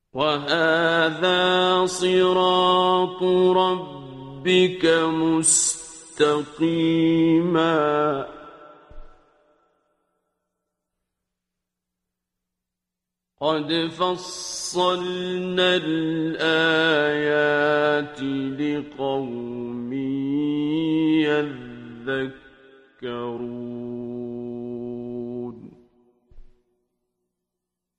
وهذا صراط ربك مستقيما قد فصلنا الآيات لقوم يذكرون